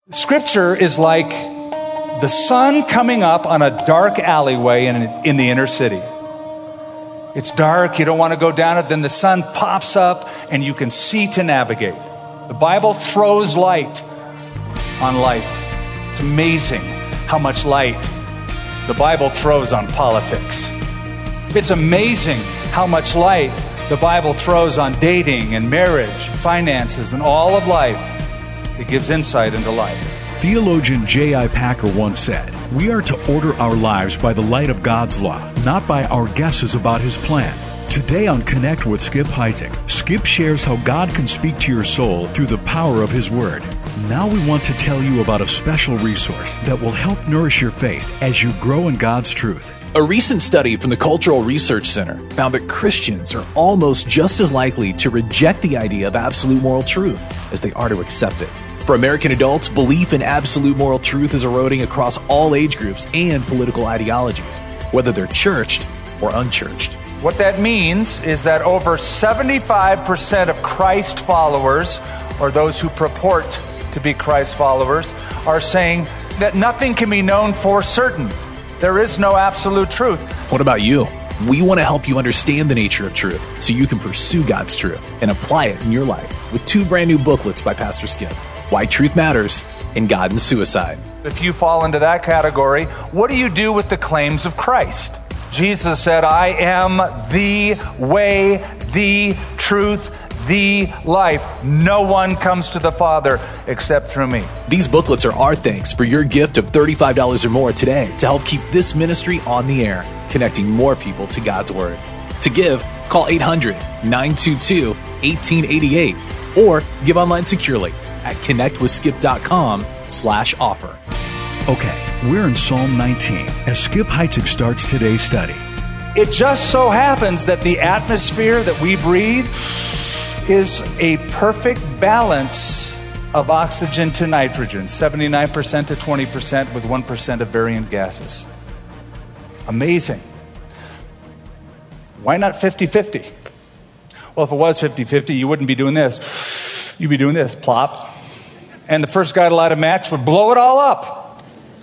Scripture is like the sun coming up on a dark alleyway in the inner city. It's dark, you don't want to go down it, then the sun pops up and you can see to navigate. The Bible throws light on life. It's amazing how much light the Bible throws on politics. It's amazing how much light the Bible throws on dating and marriage, finances, and all of life. It gives insight into life. Theologian J.I. Packer once said, "We are to order our lives by the light of God's law, not by our guesses about His plan." Today on Connect with Skip Heitzig, Skip shares how God can speak to your soul through the power of His Word. Now we want to tell you about a special resource that will help nourish your faith as you grow in God's truth. A recent study from the Cultural Research Center found that Christians are almost just as likely to reject the idea of absolute moral truth as they are to accept it. For American adults, belief in absolute moral truth is eroding across all age groups and political ideologies, whether they're churched or unchurched. What that means is that over 75% of Christ followers, or those who purport to be Christ followers, are saying that nothing can be known for certain. There is no absolute truth. What about you? We want to help you understand the nature of truth so you can pursue God's truth and apply it in your life with 2 brand new booklets by Pastor Skip. Why Truth Matters and God and Suicide. If you fall into that category, what do you do with the claims of Christ? Jesus said, "I am the way, the truth, the life. No one comes to the Father except through me." These booklets are our thanks for your gift of $35 or more today to help keep this ministry on the air, connecting more people to God's Word. To give, call 800-922-1888 or give online securely at connectwithskip.com/offer. Okay, we're in Psalm 19 as Skip Heitzig starts today's study. It just so happens that the atmosphere that we breathe is a perfect balance of oxygen to nitrogen, 79% to 20% with 1% of variant gases. Amazing. Why not 50-50? Well, if it was 50-50, you wouldn't be doing this. You'd be doing this, plop. And the first guy to light a match would blow it all up.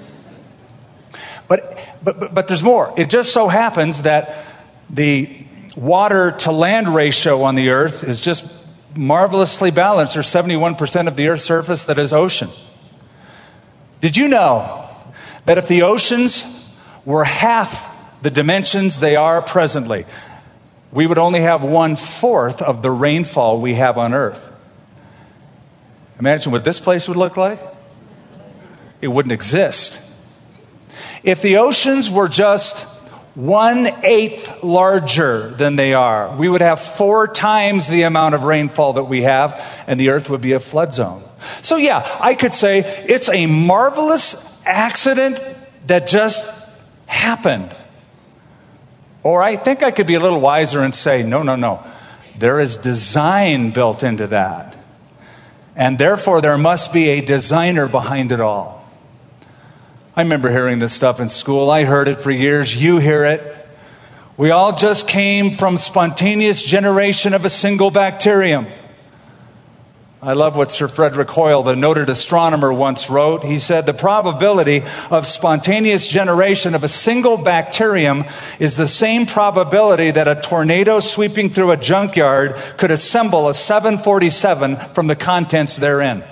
But there's more. It just so happens that the water to land ratio on the earth is just marvelously balanced. There's 71% of the earth's surface that is ocean. Did you know that if the oceans were half the dimensions they are presently, we would only have 1/4 of the rainfall we have on earth? Imagine what this place would look like. It wouldn't exist. If the oceans were just 1/8 larger than they are, we would have 4 times the amount of rainfall that we have, and the earth would be a flood zone. So yeah, I could say it's a marvelous accident that just happened. Or I think I could be a little wiser and say, no. There is design built into that. And therefore, there must be a designer behind it all. I remember hearing this stuff in school. I heard it for years. You hear it. We all just came from spontaneous generation of a single bacterium. I love what Sir Frederick Hoyle, the noted astronomer, once wrote. He said, "The probability of spontaneous generation of a single bacterium is the same probability that a tornado sweeping through a junkyard could assemble a 747 from the contents therein."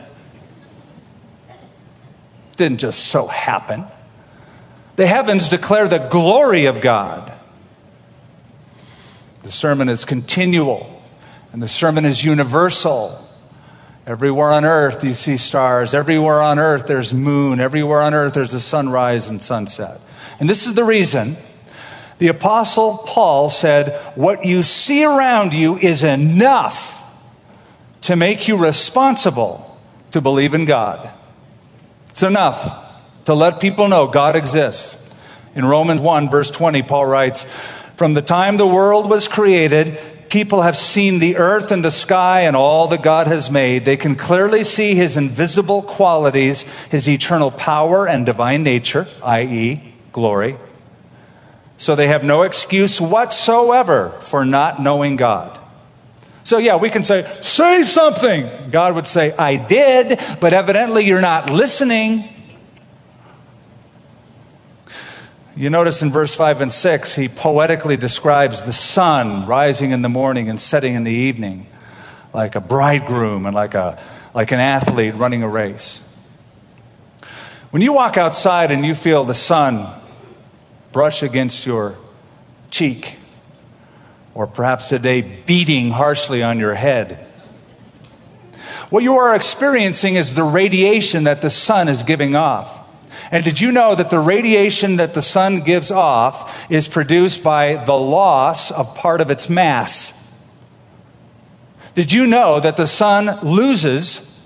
It didn't just so happen. The heavens declare the glory of God. The sermon is continual, and the sermon is universal. Everywhere on earth you see stars. Everywhere on earth there's moon. Everywhere on earth there's a sunrise and sunset. And this is the reason the Apostle Paul said, what you see around you is enough to make you responsible to believe in God. It's enough to let people know God exists. In Romans 1, verse 20, Paul writes, "From the time the world was created, people have seen the earth and the sky and all that God has made. They can clearly see His invisible qualities, His eternal power and divine nature, i.e., glory. So they have no excuse whatsoever for not knowing God." So yeah, we can say something. God would say, I did, but evidently you're not listening. You notice in verse 5 and 6, he poetically describes the sun rising in the morning and setting in the evening, like a bridegroom and like an athlete running a race. When you walk outside and you feel the sun brush against your cheek, or perhaps today beating harshly on your head, what you are experiencing is the radiation that the sun is giving off. And did you know that the radiation that the sun gives off is produced by the loss of part of its mass? Did you know that the sun loses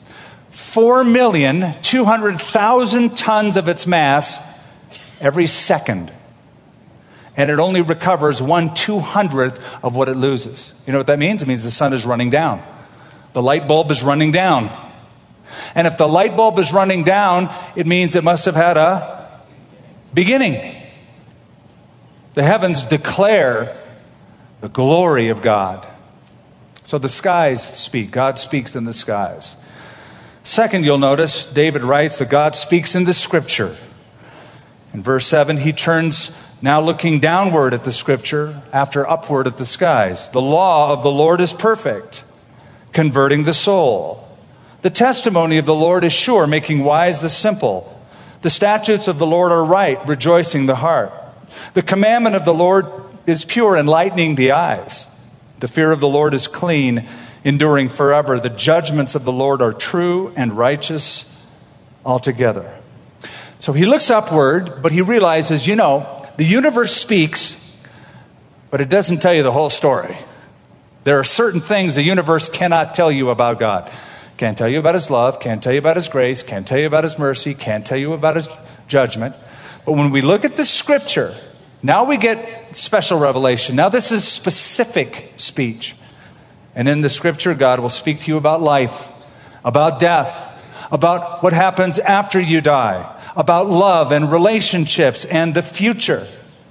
4,200,000 tons of its mass every second? And it only recovers 1/200th of what it loses. You know what that means? It means the sun is running down. The light bulb is running down. And if the light bulb is running down, it means it must have had a beginning. The heavens declare the glory of God. So the skies speak. God speaks in the skies. Second, you'll notice David writes that God speaks in the Scripture. In verse 7, he turns now looking downward at the Scripture after upward at the skies. The law of the Lord is perfect, converting the soul. The testimony of the Lord is sure, making wise the simple. The statutes of the Lord are right, rejoicing the heart. The commandment of the Lord is pure, enlightening the eyes. The fear of the Lord is clean, enduring forever. The judgments of the Lord are true and righteous altogether. So he looks upward, but he realizes, the universe speaks, but it doesn't tell you the whole story. There are certain things the universe cannot tell you about God. Can't tell you about his love, can't tell you about his grace, can't tell you about his mercy, can't tell you about his judgment. But when we look at the Scripture, now we get special revelation. Now this is specific speech. And in the Scripture, God will speak to you about life, about death, about what happens after you die, about love and relationships and the future.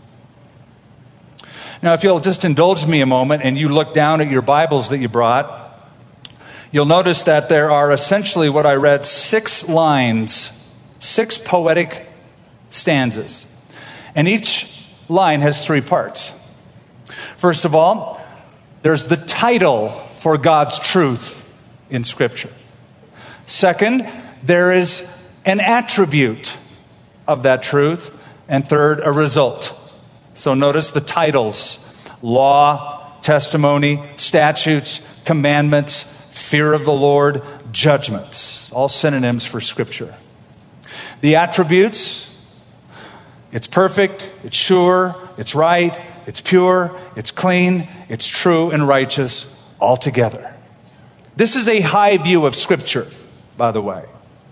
Now, if you'll just indulge me a moment and you look down at your Bibles that you brought, you'll notice that there are essentially what I read, 6 lines, 6 poetic stanzas. And each line has 3 parts. First of all, there's the title for God's truth in Scripture. Second, there is an attribute of that truth. And third, a result. So notice the titles: law, testimony, statutes, commandments, fear of the Lord, judgments. All synonyms for Scripture. The attributes: it's perfect, it's sure, it's right, it's pure, it's clean, it's true and righteous altogether. This is a high view of Scripture, by the way.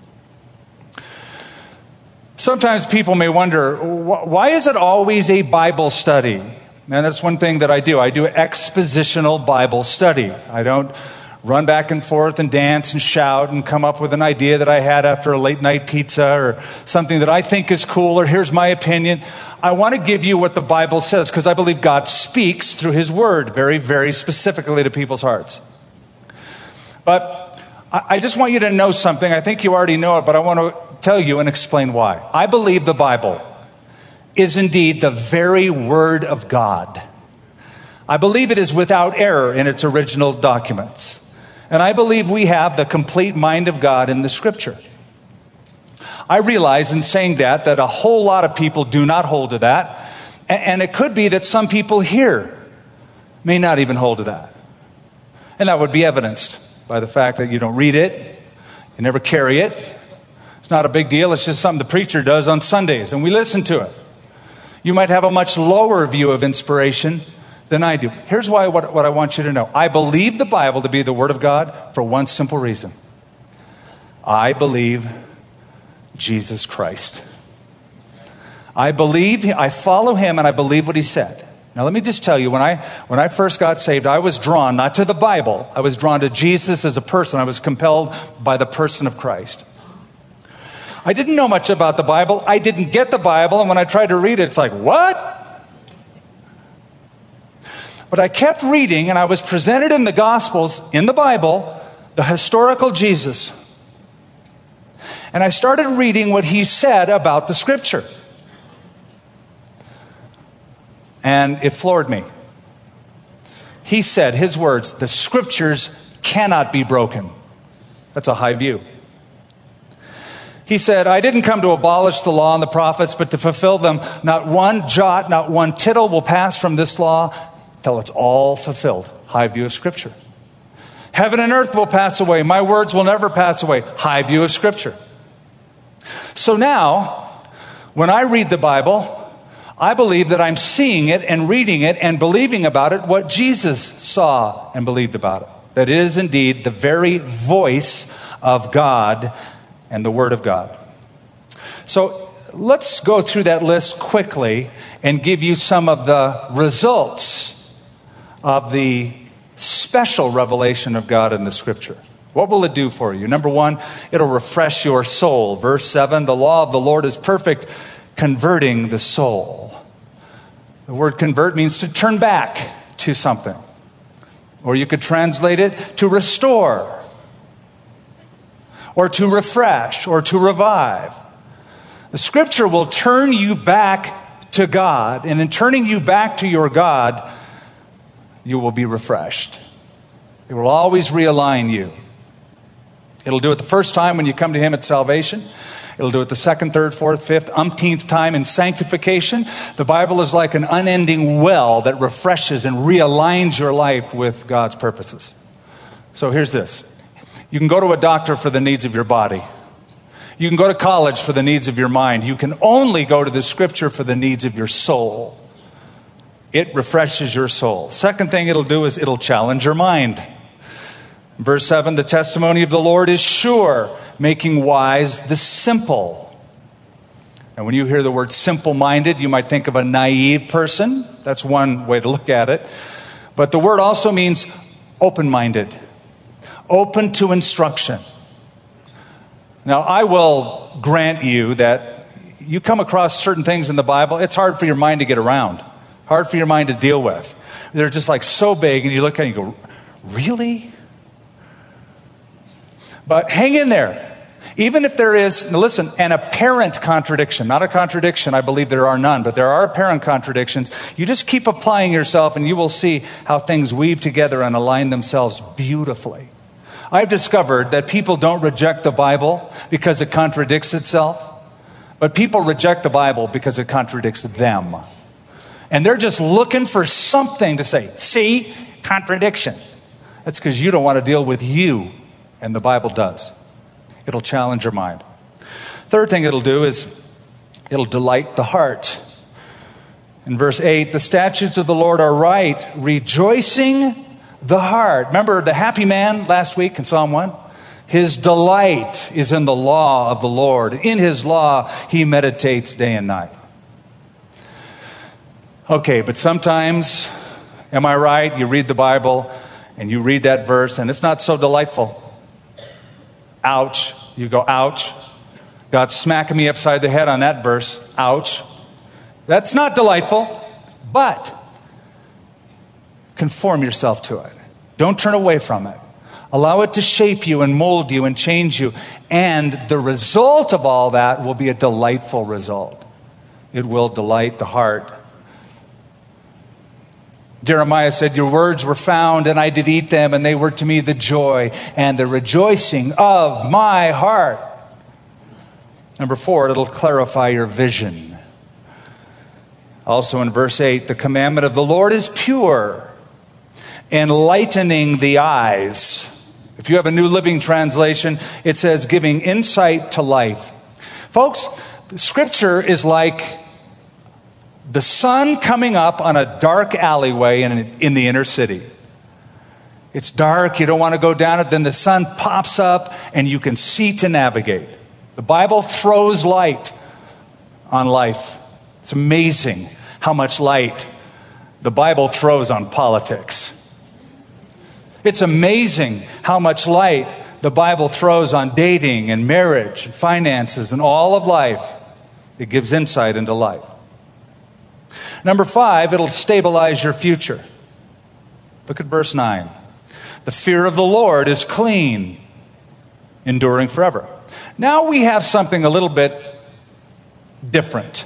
Sometimes people may wonder, why is it always a Bible study? And that's one thing that I do. I do expositional Bible study. I don't run back and forth and dance and shout and come up with an idea that I had after a late night pizza or something that I think is cool or here's my opinion. I want to give you what the Bible says because I believe God speaks through His Word very, very specifically to people's hearts. But I just want you to know something. I think you already know it, but I want to tell you and explain why. I believe the Bible is indeed the very Word of God. I believe it is without error in its original documents. And I believe we have the complete mind of God in the Scripture. I realize in saying that a whole lot of people do not hold to that. And it could be that some people here may not even hold to that. And that would be evidenced by the fact that you don't read it, you never carry it. It's not a big deal. It's just something the preacher does on Sundays, and we listen to it. You might have a much lower view of inspiration than I do. Here's what I want you to know. I believe the Bible to be the Word of God for one simple reason. I believe Jesus Christ. I follow Him, and I believe what He said. Now, let me just tell you, when I first got saved, I was drawn not to the Bible. I was drawn to Jesus as a person. I was compelled by the person of Christ. I didn't know much about the Bible. I didn't get the Bible, and when I tried to read it, it's like, what? But I kept reading, and I was presented in the Gospels, in the Bible, the historical Jesus. And I started reading what he said about the Scripture. And it floored me. He said, his words, the Scriptures cannot be broken. That's a high view. He said, I didn't come to abolish the law and the prophets, but to fulfill them. Not one jot, not one tittle will pass from this law till it's all fulfilled. High view of Scripture. Heaven and earth will pass away. My words will never pass away. High view of Scripture. So now, when I read the Bible, I believe that I'm seeing it and reading it and believing about it what Jesus saw and believed about it. That it is indeed the very voice of God and the Word of God. So let's go through that list quickly and give you some of the results of the special revelation of God in the Scripture. What will it do for you? Number one, it'll refresh your soul. Verse 7, the law of the Lord is perfect, converting the soul. The word convert means to turn back to something. Or you could translate it to restore, or to refresh, or to revive. The Scripture will turn you back to God, and in turning you back to your God, you will be refreshed. It will always realign you. It'll do it the first time when you come to Him at salvation. It'll do it the second, third, fourth, fifth, umpteenth time in sanctification. The Bible is like an unending well that refreshes and realigns your life with God's purposes. So here's this. You can go to a doctor for the needs of your body. You can go to college for the needs of your mind. You can only go to the Scripture for the needs of your soul. It refreshes your soul. Second thing it'll do is it'll challenge your mind. Verse 7, the testimony of the Lord is sure, making wise the simple. And when you hear the word simple-minded, you might think of a naive person. That's one way to look at it. But the word also means open-minded, open to instruction. Now, I will grant you that you come across certain things in the Bible, it's hard for your mind to get around, hard for your mind to deal with. They're just like so big, and you look at it and you go, really? But hang in there. Even if there is, now listen, an apparent contradiction, not a contradiction, I believe there are none, but there are apparent contradictions. You just keep applying yourself and you will see how things weave together and align themselves beautifully. I've discovered that people don't reject the Bible because it contradicts itself, but people reject the Bible because it contradicts them. And they're just looking for something to say, see, contradiction. That's because you don't want to deal with you. And the Bible does. It'll challenge your mind. Third thing it'll do is it'll delight the heart. In verse 8, the statutes of the Lord are right, rejoicing the heart. Remember the happy man last week in Psalm 1? His delight is in the law of the Lord. In His law, he meditates day and night. Okay, but sometimes, am I right? You read the Bible and you read that verse and it's not so delightful. Ouch. You go, ouch. God's smacking me upside the head on that verse. Ouch. That's not delightful, but conform yourself to it. Don't turn away from it. Allow it to shape you and mold you and change you. And the result of all that will be a delightful result. It will delight the heart. Jeremiah said, your words were found and I did eat them, and they were to me the joy and the rejoicing of my heart. Number 4, it'll clarify your vision. Also in verse 8, the commandment of the Lord is pure, enlightening the eyes. If you have a New Living Translation, it says giving insight to life. Folks, the Scripture is like the sun coming up on a dark alleyway in the inner city. It's dark, you don't want to go down it, then the sun pops up and you can see to navigate. The Bible throws light on life. It's amazing how much light the Bible throws on politics. It's amazing how much light the Bible throws on dating and marriage and finances and all of life. It gives insight into life. Number 5, it'll stabilize your future. Look at verse 9. The fear of the Lord is clean, enduring forever. Now we have something a little bit different.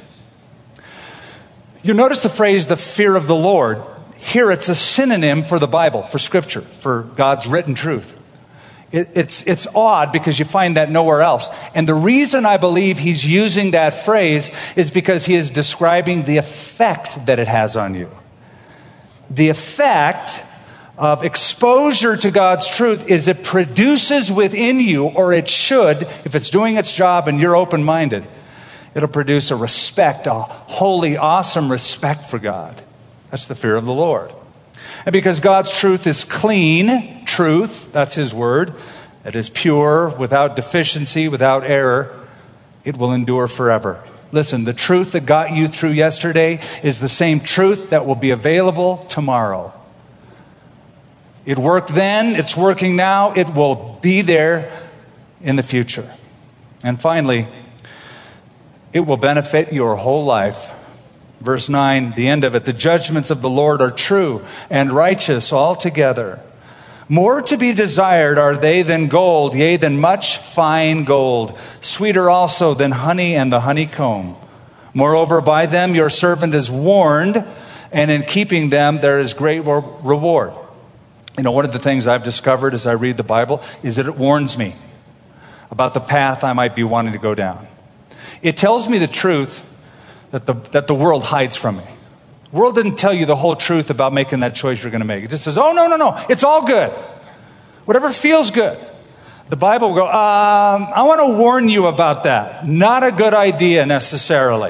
You notice the phrase, the fear of the Lord. Here it's a synonym for the Bible, for Scripture, for God's written truth. It's odd because you find that nowhere else. And the reason I believe he's using that phrase is because he is describing the effect that it has on you. The effect of exposure to God's truth is it produces within you, or it should, if it's doing its job and you're open-minded, it'll produce a respect, a holy, awesome respect for God. That's the fear of the Lord. And because God's truth is clean, truth, that's his word, that is pure, without deficiency, without error, it will endure forever. Listen, the truth that got you through yesterday is the same truth that will be available tomorrow. It worked then, it's working now, it will be there in the future. And finally, it will benefit your whole life. Verse 9, the end of it, the judgments of the Lord are true and righteous altogether. More to be desired are they than gold, yea, than much fine gold, sweeter also than honey and the honeycomb. Moreover, by them your servant is warned, and in keeping them there is great reward. You know, one of the things I've discovered as I read the Bible is that it warns me about the path I might be wanting to go down. It tells me the truth that the world hides from me. The world didn't tell you the whole truth about making that choice you're going to make. It just says, oh, no, it's all good. Whatever feels good. The Bible will go, I want to warn you about that. Not a good idea necessarily.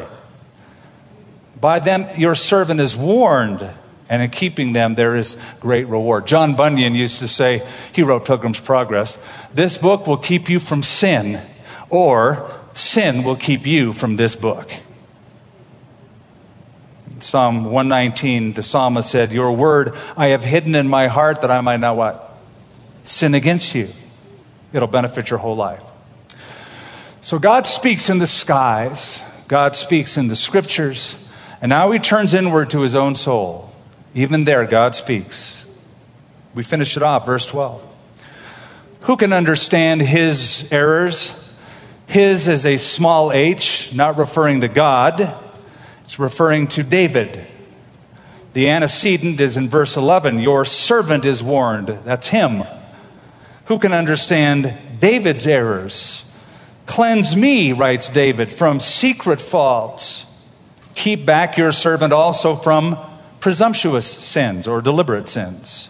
By them your servant is warned, and in keeping them there is great reward. John Bunyan used to say, he wrote Pilgrim's Progress, this book will keep you from sin, or sin will keep you from this book. Psalm 119, the psalmist said, your word I have hidden in my heart that I might not what? Sin against you. It'll benefit your whole life. So God speaks in the skies. God speaks in the scriptures. And now he turns inward to his own soul. Even there, God speaks. We finish it off, verse 12. Who can understand his errors? His is a small h, not referring to God. It's referring to David. The antecedent is in verse 11. Your servant is warned. That's him. Who can understand David's errors? Cleanse me, writes David, from secret faults. Keep back your servant also from presumptuous sins or deliberate sins.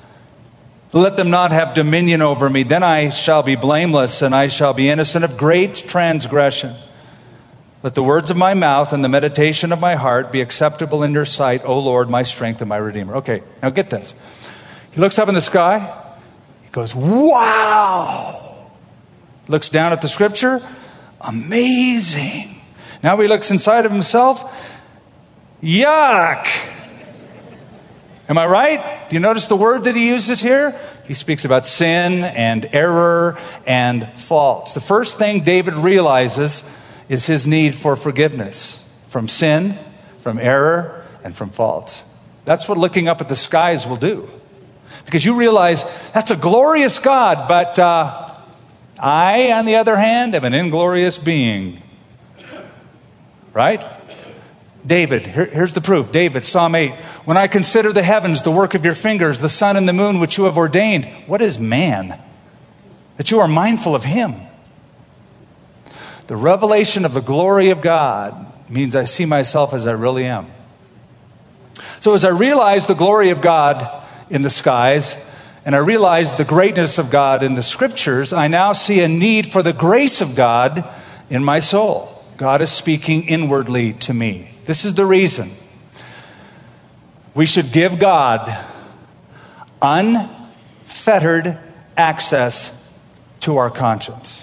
Let them not have dominion over me. Then I shall be blameless, and I shall be innocent of great transgression. Let the words of my mouth and the meditation of my heart be acceptable in your sight, O Lord, my strength and my redeemer. Okay, now get this. He looks up in the sky. He goes, wow. Looks down at the scripture. Amazing. Now he looks inside of himself. Yuck. Am I right? Do you notice the word that he uses here? He speaks about sin and error and faults. The first thing David realizes is his need for forgiveness from sin, from error, and from faults. That's what looking up at the skies will do. Because you realize that's a glorious God, but I, on the other hand, am an inglorious being. Right? David, here's the proof. David, Psalm 8. When I consider the heavens, the work of your fingers, the sun and the moon which you have ordained, what is man that you are mindful of him? The revelation of the glory of God means I see myself as I really am. So as I realize the glory of God in the skies, and I realize the greatness of God in the scriptures, I now see a need for the grace of God in my soul. God is speaking inwardly to me. This is the reason. We should give God unfettered access to our conscience.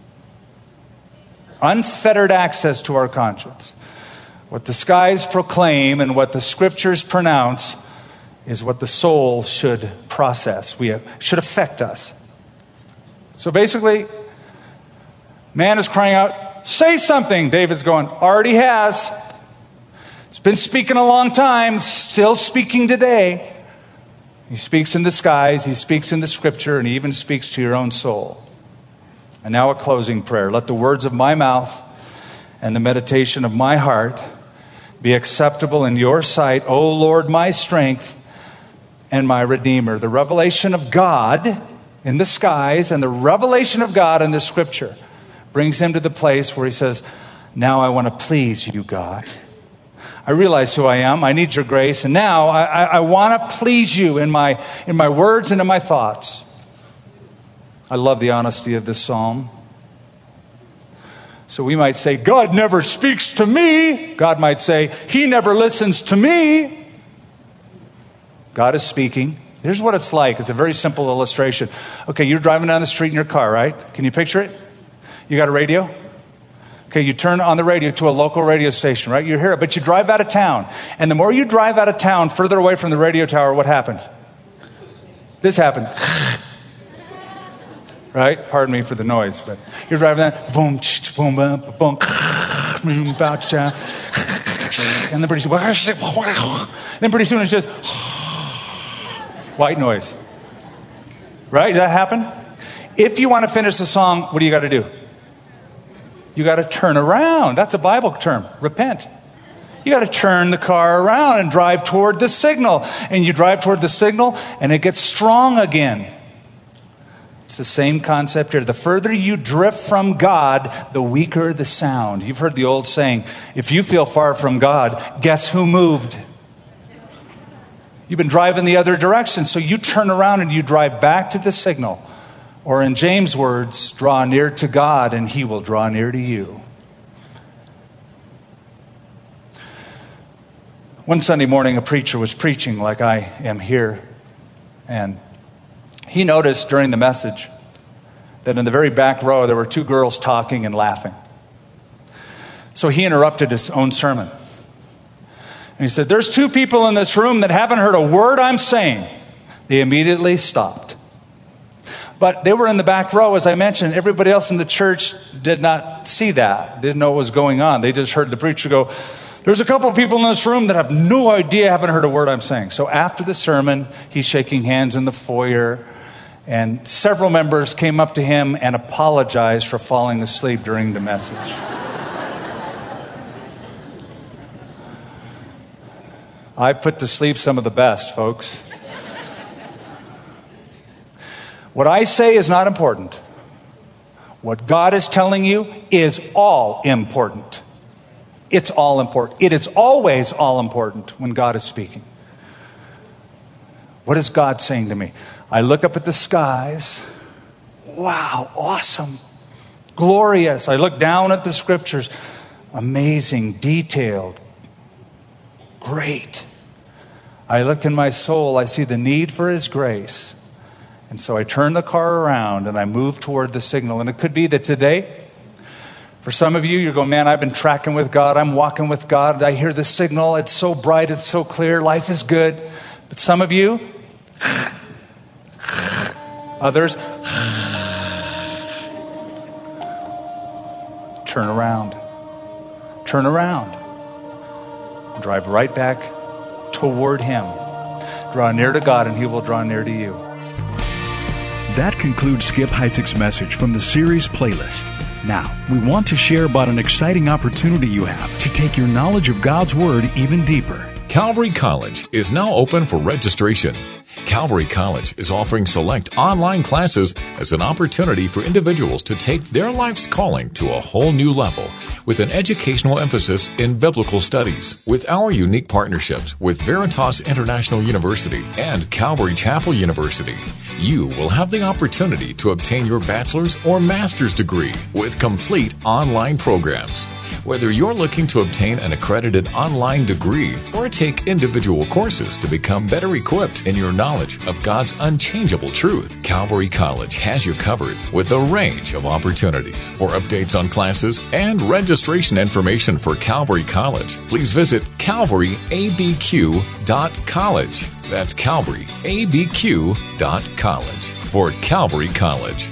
Unfettered access to our conscience. What the skies proclaim and what the scriptures pronounce is what the soul should process. Should affect us. So basically, man is crying out, say something. David's going, already has. It's been speaking a long time, still speaking today. He speaks in the skies, he speaks in the scripture, and he even speaks to your own soul. And now a closing prayer. Let the words of my mouth and the meditation of my heart be acceptable in your sight, O Lord, my strength and my Redeemer. The revelation of God in the skies and the revelation of God in the scripture brings him to the place where he says, now I want to please you, God. I realize who I am. I need your grace. And now I want to please you in my words and in my thoughts. I love the honesty of this psalm. So we might say, God never speaks to me. God might say, he never listens to me. God is speaking. Here's what it's like. It's a very simple illustration. Okay, you're driving down the street in your car, right? Can you picture it? You got a radio? Okay, you turn on the radio to a local radio station, right? You hear it, but you drive out of town. And the more you drive out of town, further away from the radio tower, what happens? This happens. Right? Pardon me for the noise, but you're driving that, boom, boom, boom, boom, and then pretty soon it's just white noise. Right? Does that happen? If you want to finish the song, what do you got to do? You got to turn around. That's a Bible term. Repent. You got to turn the car around and drive toward the signal. And you drive toward the signal and it gets strong again. It's the same concept here. The further you drift from God, the weaker the sound. You've heard the old saying, if you feel far from God, guess who moved? You've been driving the other direction. So you turn around and you drive back to the signal. Or in James' words, draw near to God and he will draw near to you. One Sunday morning, a preacher was preaching like I am here. And he noticed during the message that in the very back row, there were two girls talking and laughing. So he interrupted his own sermon. And he said, there's two people in this room that haven't heard a word I'm saying. They immediately stopped. But they were in the back row, as I mentioned. Everybody else in the church did not see that, didn't know what was going on. They just heard the preacher go, there's a couple of people in this room that have no idea, haven't heard a word I'm saying. So after the sermon, he's shaking hands in the foyer, and several members came up to him and apologized for falling asleep during the message. I put to sleep some of the best, folks. What I say is not important. What God is telling you is all important. It's all important. It is always all important when God is speaking. What is God saying to me? I look up at the skies. Wow, awesome. Glorious. I look down at the scriptures. Amazing, detailed. Great. I look in my soul. I see the need for his grace. And so I turn the car around and I move toward the signal. And it could be that today, for some of you, you're going, man, I've been tracking with God. I'm walking with God. I hear the signal. It's so bright. It's so clear. Life is good. But some of you, others, turn around. Turn around. Drive right back toward him. Draw near to God and he will draw near to you. That concludes Skip Heitzig's message from the series playlist. Now, we want to share about an exciting opportunity you have to take your knowledge of God's Word even deeper. Calvary College is now open for registration. Calvary College is offering select online classes as an opportunity for individuals to take their life's calling to a whole new level with an educational emphasis in biblical studies. With our unique partnerships with Veritas International University and Calvary Chapel University, you will have the opportunity to obtain your bachelor's or master's degree with complete online programs. Whether you're looking to obtain an accredited online degree or take individual courses to become better equipped in your knowledge of God's unchangeable truth, Calvary College has you covered with a range of opportunities. For updates on classes and registration information for Calvary College, please visit calvaryabq.college. That's calvaryabq.college. For Calvary College,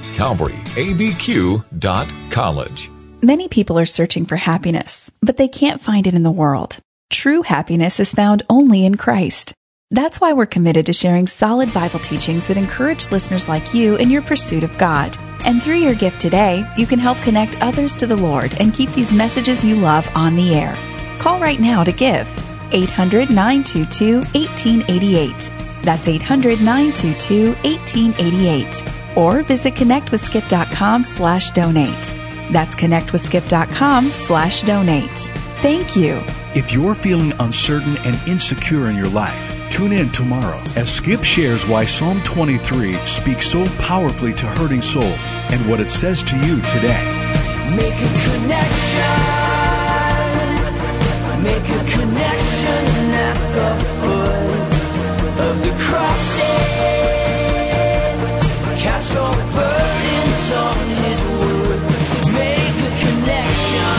calvaryabq.college. Many people are searching for happiness, but they can't find it in the world. True happiness is found only in Christ. That's why we're committed to sharing solid Bible teachings that encourage listeners like you in your pursuit of God. And through your gift today, you can help connect others to the Lord and keep these messages you love on the air. Call right now to give. 800-922-1888. That's 800-922-1888. Or visit connectwithskip.com/donate. That's connectwithskip.com/donate. Thank you. If you're feeling uncertain and insecure in your life, tune in tomorrow as Skip shares why Psalm 23 speaks so powerfully to hurting souls and what it says to you today. Make a connection. Make a connection at the foot of the cross. Cast all burdens on His wood. Make a connection.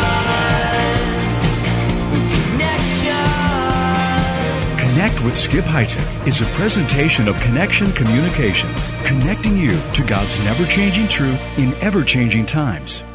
Connect with Skip Heitzig is a presentation of Connection Communications, connecting you to God's never-changing truth in ever-changing times.